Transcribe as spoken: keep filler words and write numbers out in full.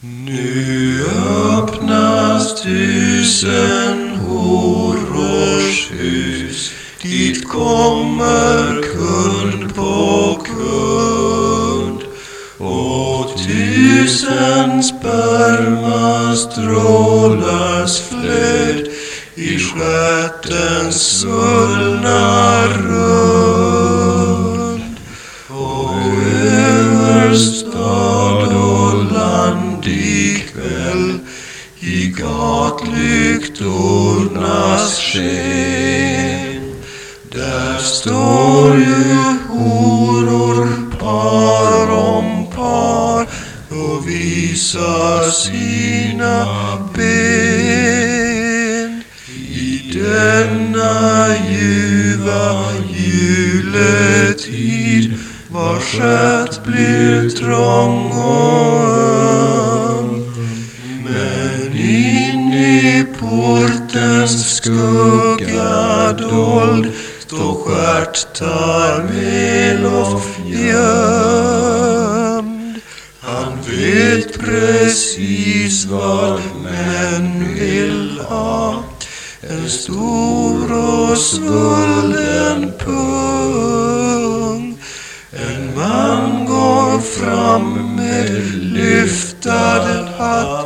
Nu öppnas tusen horors hus, dit kommer kund på kund, och tusen spermastrålars flöd i stjärtens svullna rund. Och över stad och land ikväll i gatlyktornas sken, där står ju horor par om par och visar sina ben. I denna ljuva juletid var stjärt blir trång och öm, men in i portens skugga dold står stjärtar Melof gömd. Han vet precis vad män vill ha, en stor och svullen pung. En man går fram med lyftad hatt